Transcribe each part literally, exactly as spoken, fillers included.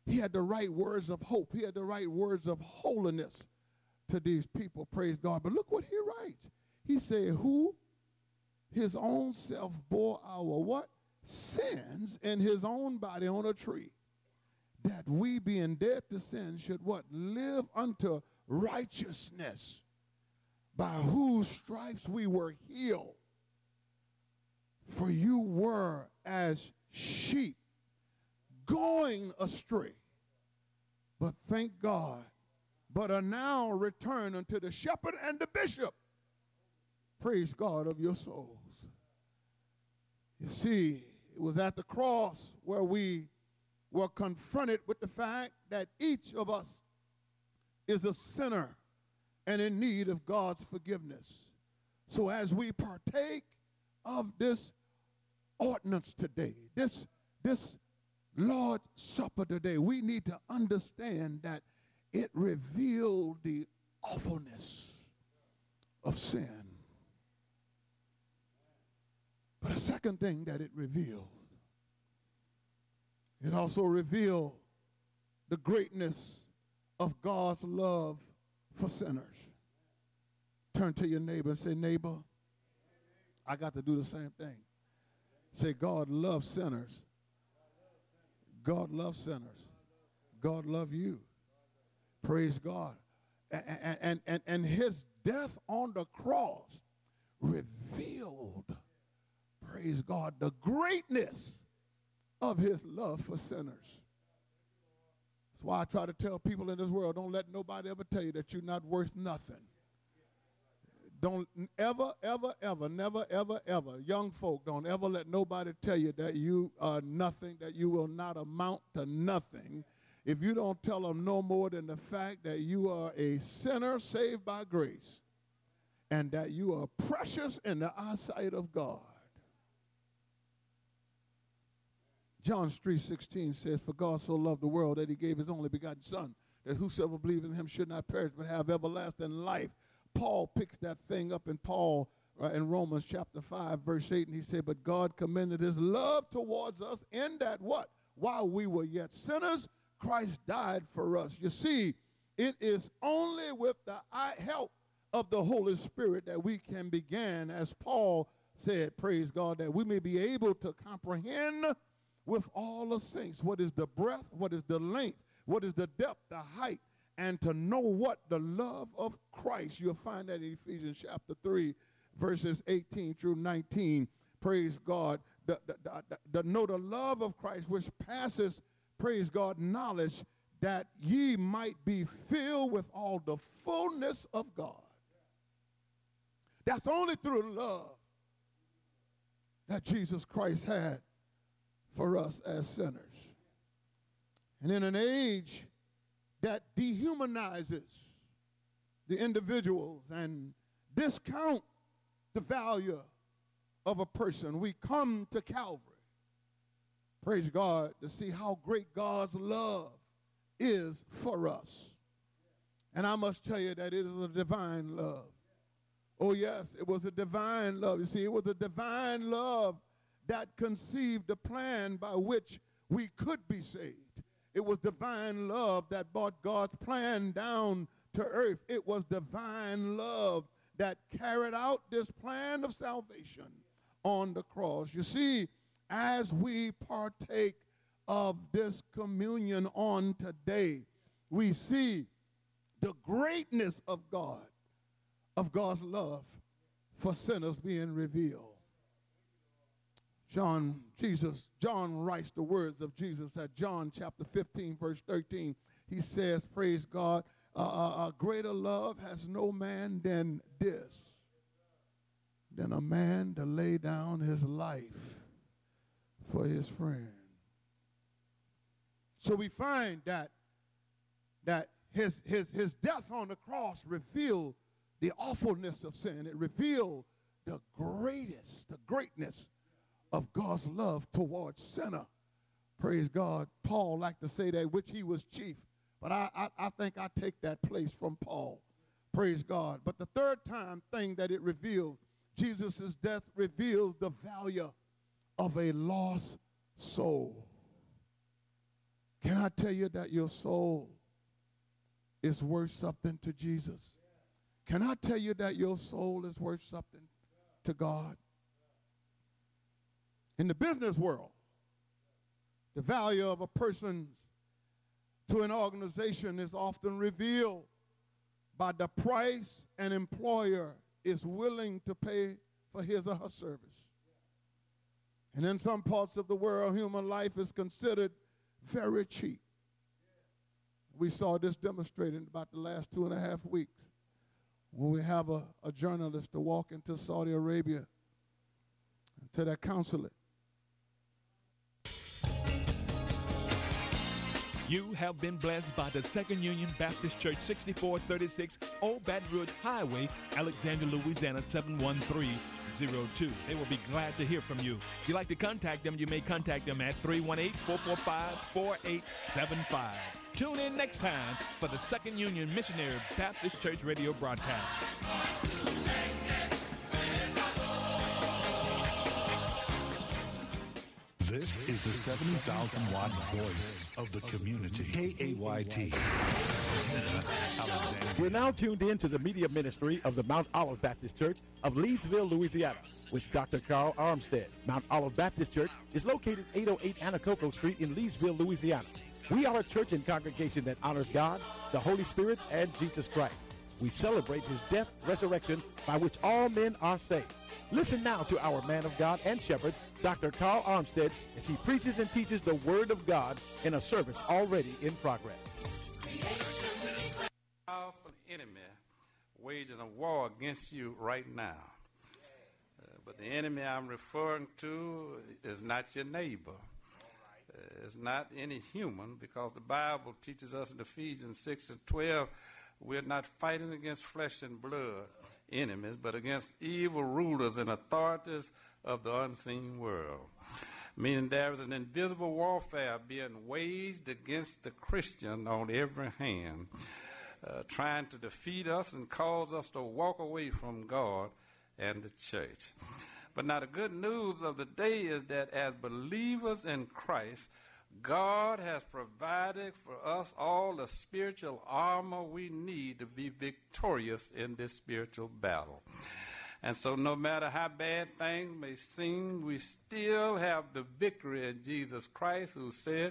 He had the right words of hope. He had the right words of holiness to these people, praise God. But look what he writes. He said, who his own self bore our what? Sins in his own body on a tree, that we being dead to sin should what? Live unto righteousness, by whose stripes we were healed. For you were as sheep going astray, but thank God, but are now returned unto the shepherd and the bishop, praise God, of your souls. You see, it was at the cross where we were confronted with the fact that each of us is a sinner and in need of God's forgiveness. So as we partake of this ordinance today, this, this Lord's Supper today, we need to understand that it revealed the awfulness of sin. But a second thing that it revealed, it also revealed the greatness of God's love for sinners. Turn to your neighbor and say, neighbor, I got to do the same thing. Say, God loves sinners. God loves sinners. God loves you. Praise God. And, and, and, and his death on the cross revealed, praise God, the greatness of his love for sinners. That's why I try to tell people in this world, don't let nobody ever tell you that you're not worth nothing. Don't ever, ever, ever, never, ever, ever, young folk, don't ever let nobody tell you that you are nothing, that you will not amount to nothing, if you don't tell them no more than the fact that you are a sinner saved by grace and that you are precious in the eyesight of God. John three sixteen says, for God so loved the world that he gave his only begotten son, that whosoever believes in him should not perish but have everlasting life. Paul picks that thing up in Paul uh, in Romans chapter five, verse eight, and he said, but God commended his love towards us in that what? While we were yet sinners, Christ died for us. You see, it is only with the help of the Holy Spirit that we can begin, as Paul said, praise God, that we may be able to comprehend with all the saints what is the breadth, what is the length, what is the depth, the height, and to know what the love of Christ. You'll find that in Ephesians chapter three, verses eighteen through nineteen. Praise God. The, the, the, the, the know the love of Christ, which passes, praise God, knowledge, that ye might be filled with all the fullness of God. That's only through the love that Jesus Christ had for us as sinners. And in an age that dehumanizes the individuals and discount the value of a person, we come to Calvary, praise God, to see how great God's love is for us. And I must tell you that it is a divine love. Oh yes, it was a divine love. You see, it was a divine love that conceived the plan by which we could be saved. It was divine love that brought God's plan down to earth. It was divine love that carried out this plan of salvation on the cross. You see, as we partake of this communion on today, we see the greatness of God, of God's love for sinners being revealed. John, Jesus, John writes the words of Jesus at John chapter fifteen, verse thirteen. He says, praise God, uh, uh, greater love has no man than this, than a man to lay down his life for his friend. So we find that, that his, his, his death on the cross revealed the awfulness of sin. It revealed the greatest, the greatness of God's love towards sinner. Praise God. Paul liked to say that, which he was chief. But I, I, I think I take that place from Paul. Praise God. But the third time thing that it reveals, Jesus' death reveals the value of a lost soul. Can I tell you that your soul is worth something to Jesus? Can I tell you that your soul is worth something to God? In the business world, the value of a person to an organization is often revealed by the price an employer is willing to pay for his or her service. And in some parts of the world, human life is considered very cheap. We saw this demonstrated in about the last two and a half weeks when we have a, a journalist to walk into Saudi Arabia, to their consulate. You have been blessed by the Second Union Baptist Church, sixty-four thirty-six Old Baton Rouge Highway, Alexandria, Louisiana, seven one three zero two. They will be glad to hear from you. If you'd like to contact them, you may contact them at three one eight, four four five, four eight seven five. Tune in next time for the Second Union Missionary Baptist Church radio broadcast. This is the seventy thousand watt voice of the community. K A Y T. You're now tuned in to the media ministry of the Mount Olive Baptist Church of Leesville, Louisiana, with Doctor Carl Armstead. Mount Olive Baptist Church is located eight oh eight Anacoco Street in Leesville, Louisiana. We are a church and congregation that honors God, the Holy Spirit, and Jesus Christ. We celebrate his death, resurrection, by which all men are saved. Listen now to our man of God and shepherd, Doctor Carl Armstead, as he preaches and teaches the Word of God in a service already in progress. Powerful enemy waging a war against you right now. Uh, but the enemy I'm referring to is not your neighbor. Uh, it's not any human, because the Bible teaches us in Ephesians six and twelve, we're not fighting against flesh and blood enemies, but against evil rulers and authorities of the unseen world. Meaning there is an invisible warfare being waged against the Christian on every hand, uh, trying to defeat us and cause us to walk away from God and the church. But now the good news of the day is that as believers in Christ, God has provided for us all the spiritual armor we need to be victorious in this spiritual battle. And so no matter how bad things may seem, we still have the victory in Jesus Christ, who said,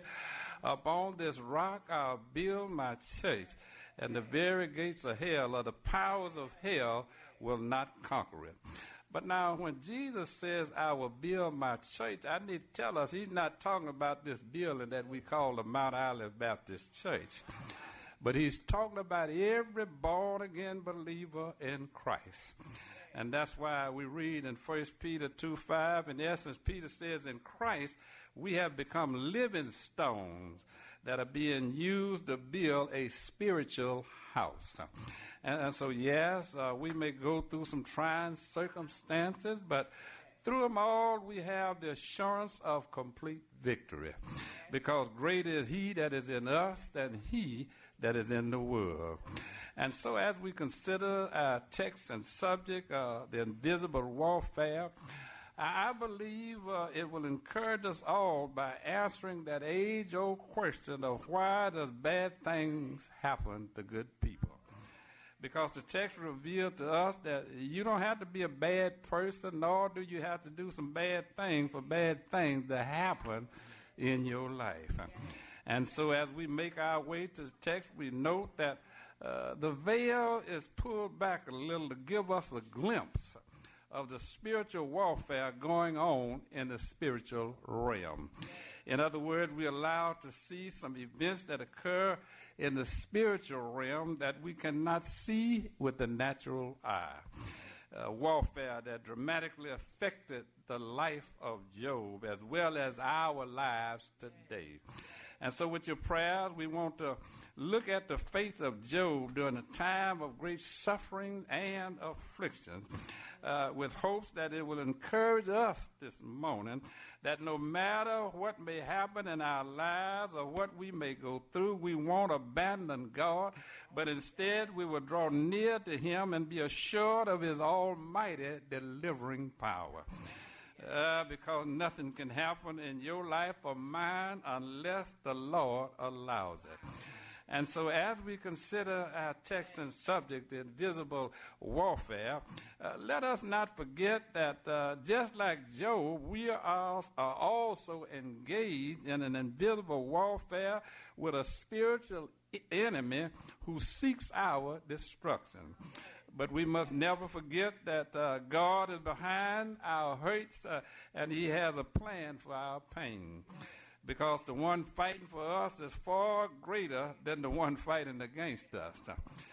upon this rock I'll build my church, and the very gates of hell, or the powers of hell, will not conquer it. But now when Jesus says, I will build my church, I need to tell us he's not talking about this building that we call the Mount Olive Baptist Church. But he's talking about every born-again believer in Christ. And that's why we read in First Peter two five, in essence, Peter says, in Christ we have become living stones that are being used to build a spiritual house. And, and so, yes, uh, we may go through some trying circumstances, but through them all, we have the assurance of complete victory, because greater is he that is in us than he that is in the world. And so as we consider our text and subject, uh, the invisible warfare, I believe uh, it will encourage us all by answering that age-old question of why does bad things happen to good people? Because the text reveals to us that you don't have to be a bad person, nor do you have to do some bad things for bad things to happen in your life. And so as we make our way to the text, we note that uh, the veil is pulled back a little to give us a glimpse of the spiritual warfare going on in the spiritual realm. In other words, we're allowed to see some events that occur in the spiritual realm that we cannot see with the natural eye. Uh, warfare that dramatically affected the life of Job as well as our lives today. And so with your prayers, we want to look at the faith of Job during a time of great suffering and afflictions, uh, with hopes that it will encourage us this morning that no matter what may happen in our lives or what we may go through, we won't abandon God, but instead we will draw near to him and be assured of his almighty delivering power. uh, because nothing can happen in your life or mine unless the Lord allows it. And so as we consider our text and subject, the invisible warfare, uh, let us not forget that uh, just like Job, we are, are also engaged in an invisible warfare with a spiritual enemy who seeks our destruction. But we must never forget that uh, God is behind our hurts uh, and he has a plan for our pain. Because the one fighting for us is far greater than the one fighting against us.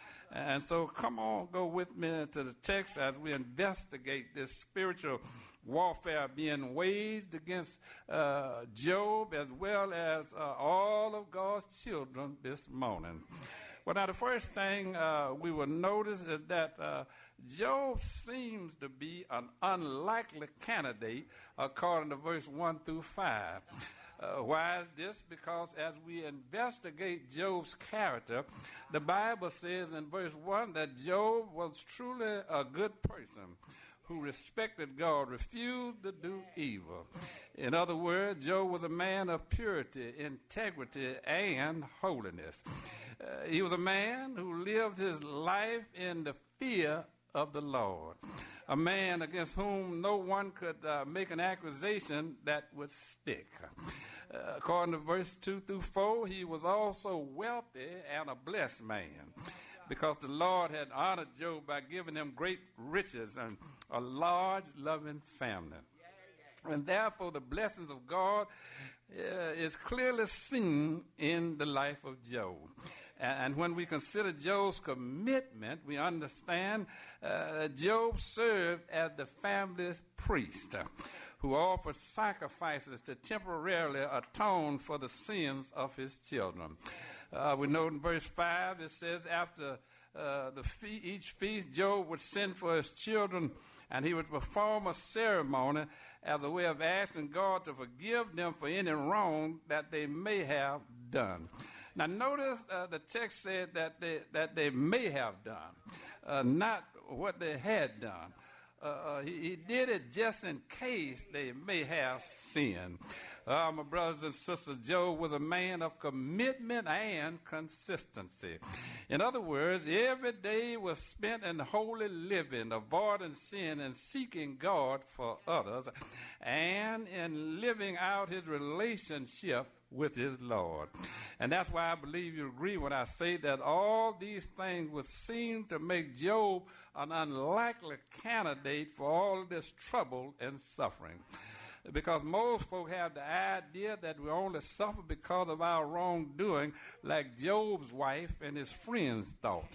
And so come on, go with me to the text as we investigate this spiritual warfare being waged against uh, Job as well as uh, all of God's children this morning. Well, now the first thing uh, we will notice is that uh, Job seems to be an unlikely candidate according to verse one through five. Uh, why is this? Because as we investigate Job's character, the Bible says in verse one that Job was truly a good person who respected God, refused to do evil. In other words, Job was a man of purity, integrity, and holiness. Uh, he was a man who lived his life in the fear of the Lord, a man against whom no one could uh, make an accusation that would stick. Uh, according to verse two through four, he was also wealthy and a blessed man because the Lord had honored Job by giving him great riches and a large, loving family. And therefore, the blessings of God uh, is clearly seen in the life of Job. And when we consider Job's commitment, we understand uh, Job served as the family's priest uh, who offered sacrifices to temporarily atone for the sins of his children. Uh, we know in verse five, it says, after uh, the fe- each feast, Job would send for his children, and he would perform a ceremony as a way of asking God to forgive them for any wrong that they may have done. Now, notice uh, the text said that they, that they may have done, uh, not what they had done. Uh, uh, he, he did it just in case they may have sinned. Uh, my brothers and sisters, Job was a man of commitment and consistency. In other words, every day was spent in holy living, avoiding sin and seeking God for others, and in living out his relationship with his Lord. And that's why I believe you agree when I say that all these things would seem to make Job an unlikely candidate for all this trouble and suffering. Because most folk have the idea that we only suffer because of our wrongdoing, like Job's wife and his friends thought.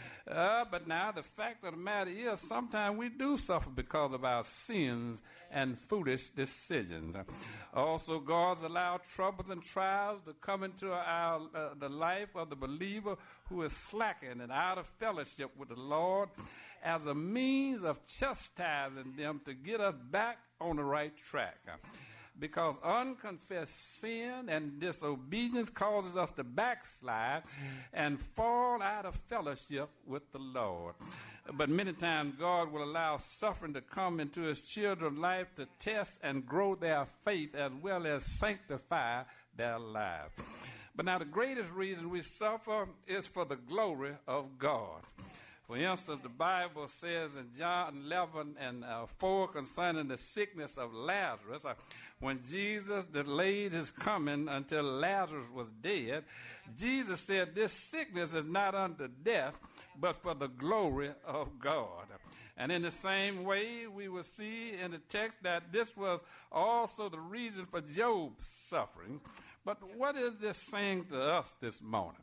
Uh, but now the fact of the matter is sometimes we do suffer because of our sins and foolish decisions. Also, God's allowed troubles and trials to come into our uh, the life of the believer who is slacking and out of fellowship with the Lord as a means of chastising them to get us back on the right track. Because unconfessed sin and disobedience causes us to backslide and fall out of fellowship with the Lord. But many times God will allow suffering to come into his children's life to test and grow their faith as well as sanctify their lives. But now the greatest reason we suffer is for the glory of God. For instance, the Bible says in John eleven and uh, four concerning the sickness of Lazarus, uh, when Jesus delayed his coming until Lazarus was dead, Jesus said, this sickness is not unto death, but for the glory of God. And in the same way, we will see in the text that this was also the reason for Job's suffering. But what is this saying to us this morning?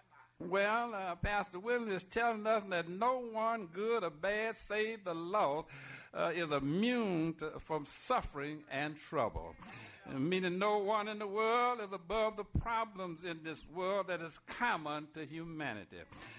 Well, uh, Pastor Williams is telling us that no one, good or bad, save the lost, uh, is immune to, from suffering and trouble. And meaning no one in the world is above the problems in this world that is common to humanity.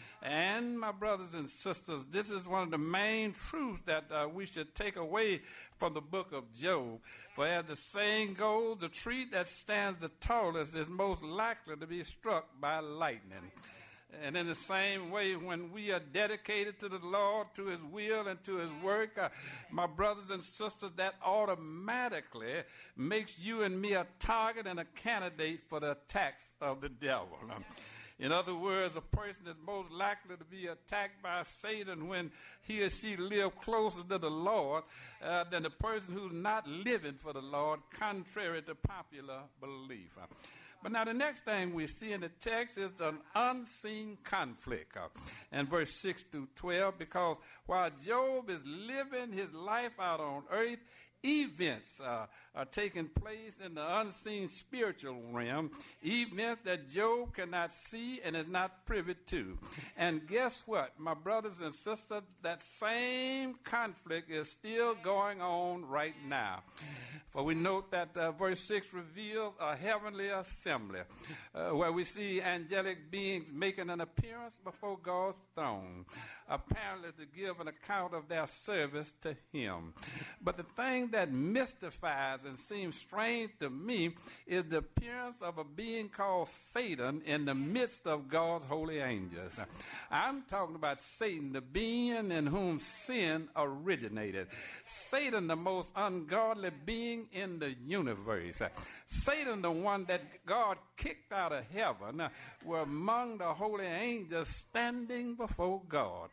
And my brothers and sisters, this is one of the main truths that uh, we should take away from the book of Job. For as the saying goes, the tree that stands the tallest is most likely to be struck by lightning. And in the same way, when we are dedicated to the Lord, to his will and to his work, uh, my brothers and sisters, that automatically makes you and me a target and a candidate for the attacks of the devil. Um, in other words, a person is most likely to be attacked by Satan when he or she lives closer to the Lord uh, than the person who's not living for the Lord, contrary to popular belief. Uh, But now the next thing we see in the text is an unseen conflict uh, in verse six through twelve, because while Job is living his life out on earth, events uh, are taking place in the unseen spiritual realm, events that Job cannot see and is not privy to. And guess what, my brothers and sisters, that same conflict is still going on right now. For we note that uh, verse six reveals a heavenly assembly uh, where we see angelic beings making an appearance before God's throne, apparently to give an account of their service to him. But the thing that mystifies and seems strange to me is the appearance of a being called Satan in the midst of God's holy angels. I'm talking about Satan, the being in whom sin originated. Satan, the most ungodly being in the universe. Satan, the one that God kicked out of heaven, uh, were among the holy angels standing before God.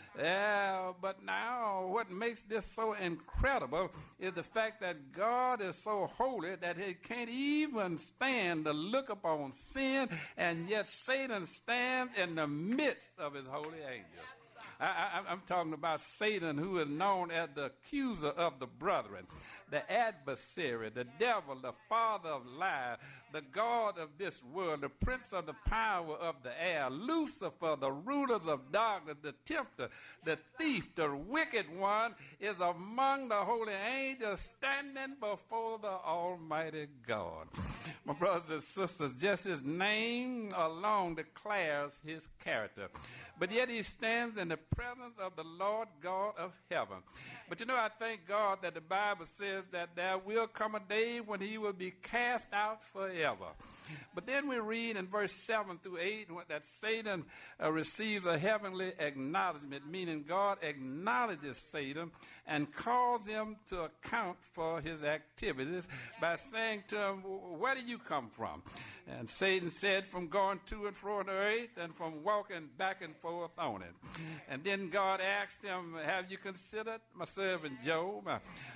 Uh, but now what makes this so incredible is the fact that God is so holy that he can't even stand to look upon sin, and yet Satan stands in the midst of his holy angels. I, I, I'm talking about Satan, who is known as the accuser of the brethren, the adversary, the devil, the father of lies, the god of this world, the prince of the power of the air, Lucifer, the rulers of darkness, the tempter, the thief, the wicked one, is among the holy angels standing before the Almighty God. My brothers and sisters, just his name alone declares his character. But yet he stands in the presence of the Lord God of heaven. But you know, I thank God that the Bible says that there will come a day when he will be cast out forever. But then we read in verse seven through eight that Satan uh, receives a heavenly acknowledgement, meaning God acknowledges Satan and calls him to account for his activities by saying to him, where do you come from? And Satan said, from going to and fro on the earth and from walking back and forth on it. And then God asked him, have you considered my servant Job?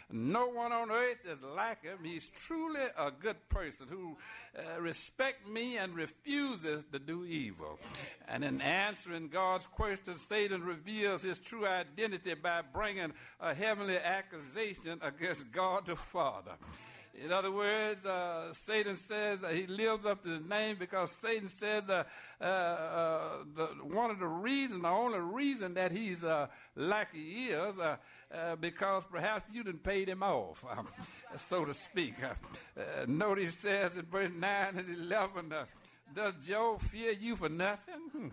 No one on earth is like him. He's truly a good person who uh, respects me and refuses to do evil. And in answering God's question, Satan reveals his true identity by bringing a heavenly accusation against God the Father. In other words, uh, Satan says uh, he lives up to his name because Satan says uh, uh, uh, the, one of the reasons, the only reason that he's uh, like he is, uh, uh, because perhaps you done paid him off, um, so to speak. Uh, uh, note he says in verse nine and eleven, uh, does Job fear you for nothing? Hmm.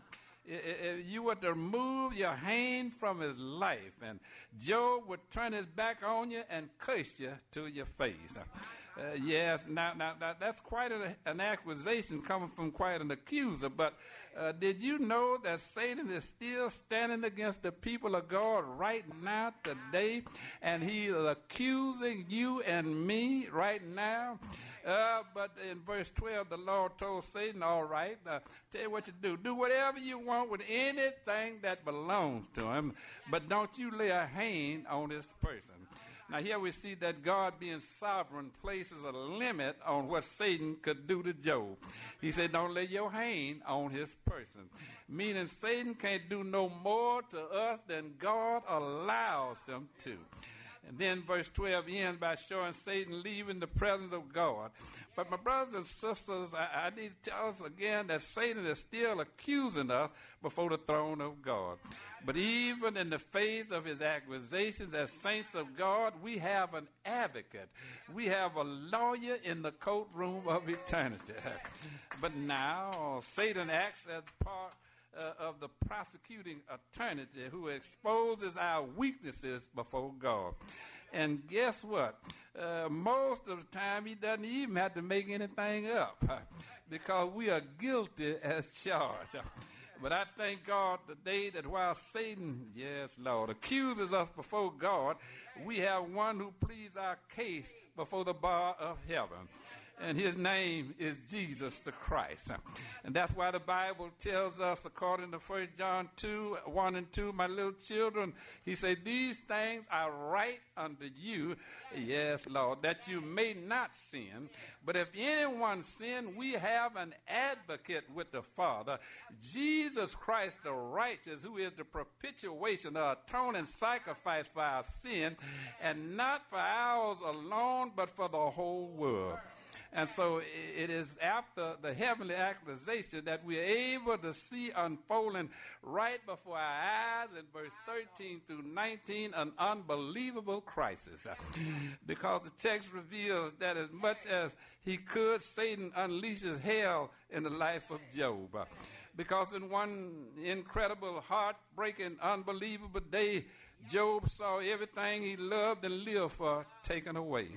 If you were to remove your hand from his life, and Job would turn his back on you and curse you to your face. Uh, yes, now, now, now that's quite a, an accusation coming from quite an accuser, but uh, did you know that Satan is still standing against the people of God right now, today, and he is accusing you and me right now? Uh, but in verse twelve, the Lord told Satan, all right, uh, tell you what you do. Do whatever you want with anything that belongs to him, but don't you lay a hand on this person. Now here we see that God, being sovereign, places a limit on what Satan could do to Job. He said, don't lay your hand on his person, meaning Satan can't do no more to us than God allows him to. And then verse twelve ends by showing Satan leaving the presence of God. But my brothers and sisters, I, I need to tell us again that Satan is still accusing us before the throne of God. But even in the face of his accusations as saints of God, we have an advocate. We have a lawyer in the courtroom of eternity. But now Satan acts as part Uh, of the prosecuting attorney who exposes our weaknesses before God. And guess what? Uh, most of the time, he doesn't even have to make anything up because we are guilty as charged. But I thank God today that while Satan, yes, Lord, accuses us before God, we have one who pleads our case before the bar of heaven. And his name is Jesus the Christ. And that's why the Bible tells us, according to First John two, one and two, my little children, he said, these things I write unto you, yes, Lord, that you may not sin. But if anyone sin, we have an advocate with the Father, Jesus Christ the righteous, who is the propitiation, the atoning sacrifice for our sin, and not for ours alone, but for the whole world. And so it is after the heavenly accusation that we are able to see unfolding right before our eyes in verse thirteen through nineteen an unbelievable crisis. Because the text reveals that as much as he could, Satan unleashes hell in the life of Job. Because in one incredible, heartbreaking, unbelievable day, Job saw everything he loved and lived for taken away.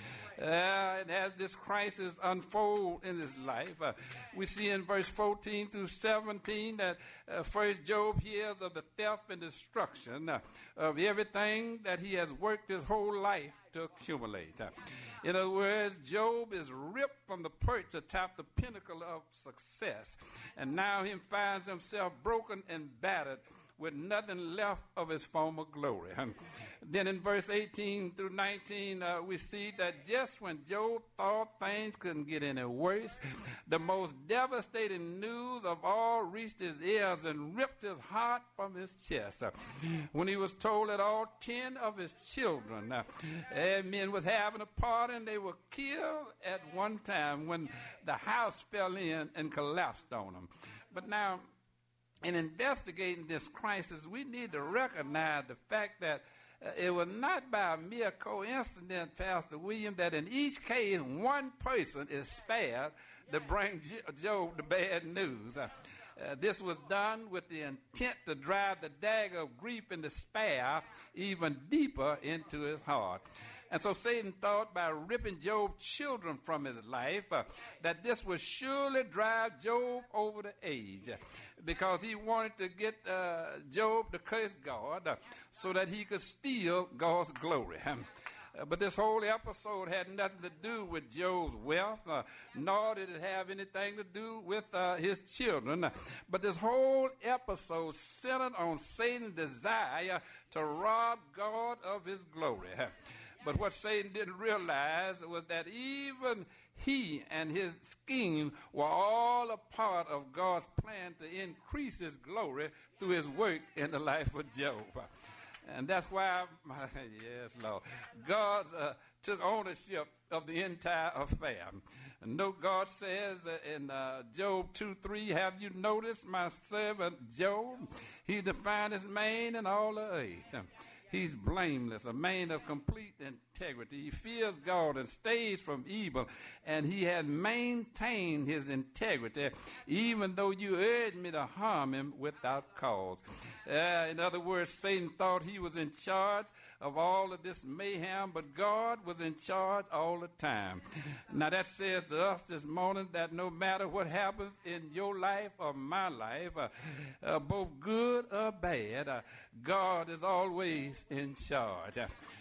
Uh, and as this crisis unfolds in his life, uh, we see in verse fourteen through seventeen that uh, first Job hears of the theft and destruction uh, of everything that he has worked his whole life to accumulate. Uh, in other words, Job is ripped from the perch atop the pinnacle of success, and now he finds himself broken and battered with nothing left of his former glory. Then in verse eighteen through nineteen, uh, we see that just when Job thought things couldn't get any worse, the most devastating news of all reached his ears and ripped his heart from his chest. Uh, when he was told that all ten of his children, uh, men was having a party and they were killed at one time when the house fell in and collapsed on them. But now, in investigating this crisis, we need to recognize the fact that uh, it was not by a mere coincidence, Pastor William, that in each case one person is spared to bring Job the bad news. Uh, uh, this was done with the intent to drive the dagger of grief and despair even deeper into his heart. And so Satan thought by ripping Job's children from his life uh, that this would surely drive Job over the edge, because he wanted to get uh, Job to curse God uh, so that he could steal God's glory. Uh, but this whole episode had nothing to do with Job's wealth, uh, nor did it have anything to do with uh, his children. Uh, but this whole episode centered on Satan's desire to rob God of his glory. Uh, But what Satan didn't realize was that even he and his scheme were all a part of God's plan to increase his glory through his work in the life of Job. And that's why, yes, Lord, God uh, took ownership of the entire affair. And note God says uh, in uh, Job two three, have you noticed my servant Job? He defined his man in all the earth. He's blameless, a man of complete integrity. He fears God and stays from evil, and he has maintained his integrity, even though you urged me to harm him without cause. Uh, in other words, Satan thought he was in charge of all of this mayhem, but God was in charge all the time. Now that says to us this morning that no matter what happens in your life or my life, uh, uh, both good or bad, uh, God is always in charge.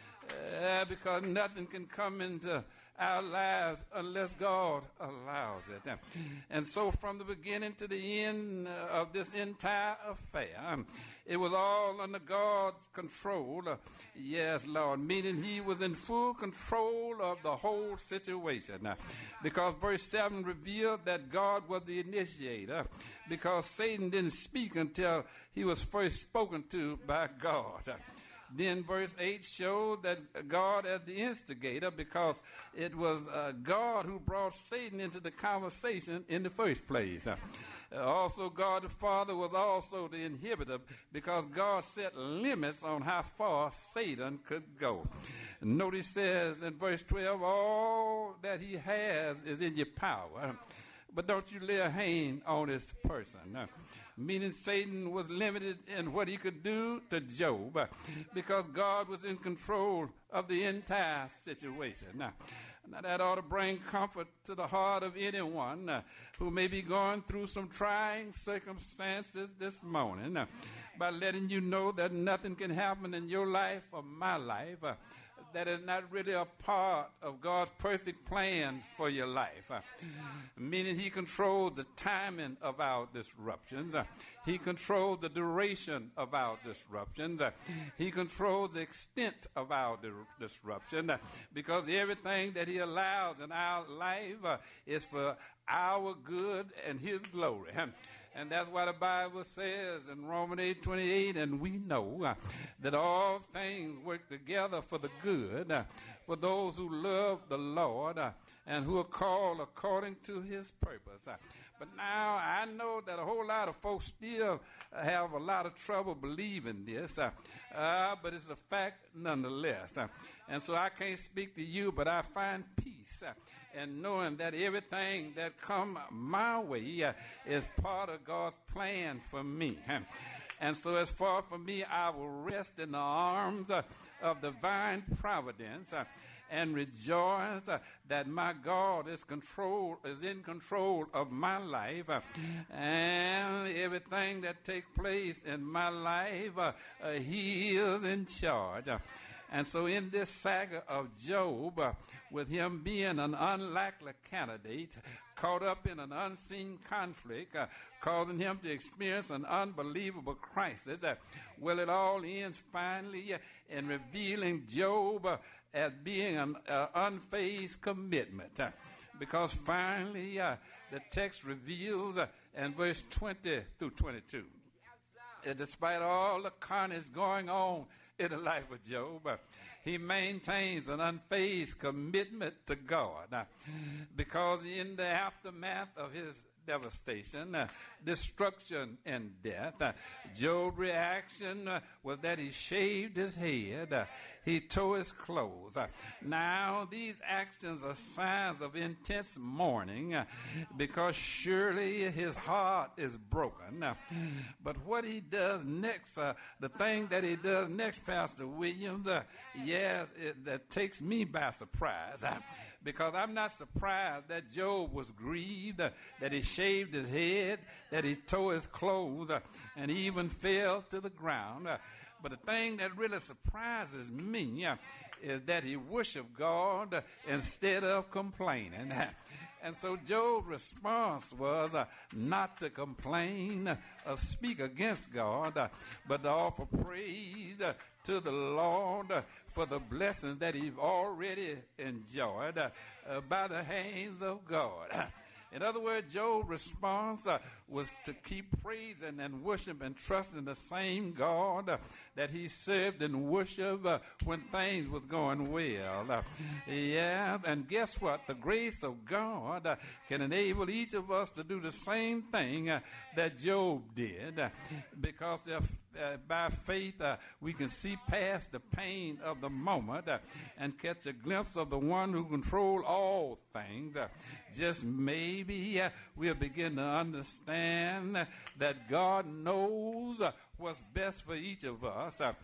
Uh, because nothing can come into our lives unless God allows it. And so from the beginning to the end of this entire affair, um, it was all under God's control. Uh, yes, Lord, meaning he was in full control of the whole situation. Uh, because verse seven revealed that God was the initiator, because Satan didn't speak until he was first spoken to by God. Uh, Then verse eight showed that God as the instigator, because it was uh, God who brought Satan into the conversation in the first place. Uh, also, God the Father was also the inhibitor, because God set limits on how far Satan could go. Notice says in verse twelve, all that he has is in your power, but don't you lay a hand on his person. Uh, meaning Satan was limited in what he could do to Job, uh, because God was in control of the entire situation. Now, Now, that ought to bring comfort to the heart of anyone uh, who may be going through some trying circumstances this morning uh, by letting you know that nothing can happen in your life or my life uh, that is not really a part of God's perfect plan for your life. Uh, meaning he controls the timing of our disruptions. Uh, he controls the duration of our disruptions. Uh, he controls the extent of our di- disruption uh, because everything that he allows in our life uh, is for our good and his glory. And that's why the Bible says in Romans eight twenty-eight, and we know uh, that all things work together for the good uh, for those who love the Lord uh, and who are called according to his purpose. Uh, but now I know that a whole lot of folks still have a lot of trouble believing this, uh, uh, but it's a fact nonetheless. Uh, and so I can't speak to you, but I find peace uh, and knowing that everything that come my way uh, is part of God's plan for me. And so as far for me, I will rest in the arms uh, of divine providence uh, and rejoice uh, that my God is control is in control of my life uh, and everything that takes place in my life, uh, uh, he is in charge. Uh, And so in this saga of Job, uh, with him being an unlikely candidate, caught up in an unseen conflict, uh, causing him to experience an unbelievable crisis, uh, well, it all ends finally uh, in revealing Job uh, as being an uh, unfazed commitment. Uh, because finally uh, the text reveals uh, in verse twenty through twenty-two, uh, despite all the carnage going on in the life of Job, uh, he maintains an unfazed commitment to God uh, because in the aftermath of his devastation, uh, destruction, and death, uh, Job's reaction uh, was that he shaved his head, uh, he tore his clothes. Uh, now, these actions are signs of intense mourning uh, because surely his heart is broken. Uh, but what he does next, uh, the thing that he does next, Pastor Williams, uh, yes, it, that takes me by surprise. Uh, Because I'm not surprised that Job was grieved, uh, that he shaved his head, that he tore his clothes, uh, and he even fell to the ground. Uh, but the thing that really surprises me uh, is that he worshiped God uh, instead of complaining. And so Job's response was uh, not to complain uh, or speak against God, uh, but to offer praise uh, to the Lord uh, for the blessings that he's already enjoyed uh, uh, by the hands of God. In other words, Job's response uh, was to keep praising and worship and trusting the same God uh, that he served and worshiped uh, when things was going well. Uh, yes, and guess what? The grace of God uh, can enable each of us to do the same thing uh, that Job did, uh, because if Uh, by faith, uh, we can see past the pain of the moment uh, and catch a glimpse of the one who controls all things. Uh, just maybe uh, we'll begin to understand uh, that God knows uh, what's best for each of us, uh,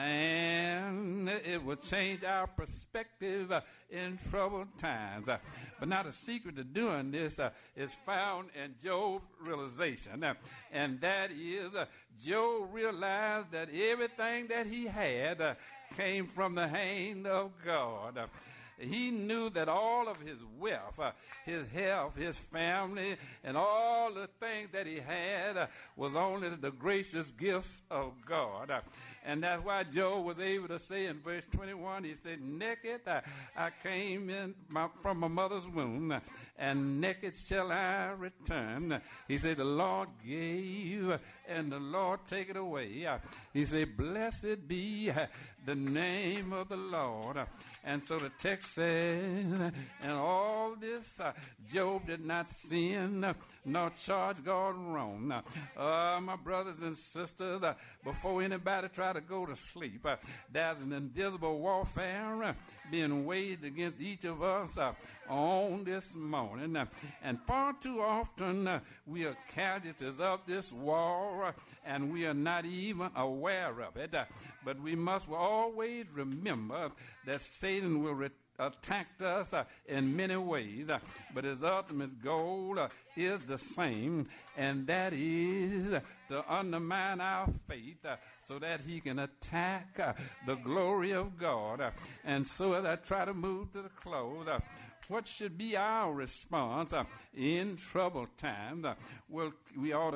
and it will change our perspective uh, in troubled times. Uh, but now the secret to doing this uh, is found in Job's realization, uh, and that is uh, Job realized that everything that he had uh, came from the hand of God. Uh, he knew that all of his wealth, uh, his health, his family, and all the things that he had uh, was only the gracious gifts of God. Uh, and that's why Job was able to say in verse twenty-one, he said, naked I, I came in my, from my mother's womb, and naked shall I return. He said, the Lord gave, and the Lord take it away. He said, blessed be the name of the Lord. And so the text says, and all this, uh, Job did not sin, uh, nor charge God wrong. Uh, my brothers and sisters, uh, before anybody try to go to sleep, uh, there's an invisible warfare uh, being waged against each of us uh, on this morning. Uh, and far too often, uh, we are casualties of this war, uh, and we are not even aware of it. Uh, but we must always remember that Satan will return attacked us uh, in many ways, uh, but his ultimate goal uh, is the same, and that is uh, to undermine our faith uh, so that he can attack uh, the glory of God. Uh, and so as I try to move to the close, uh, what should be our response uh, in troubled times? Uh, well, we ought to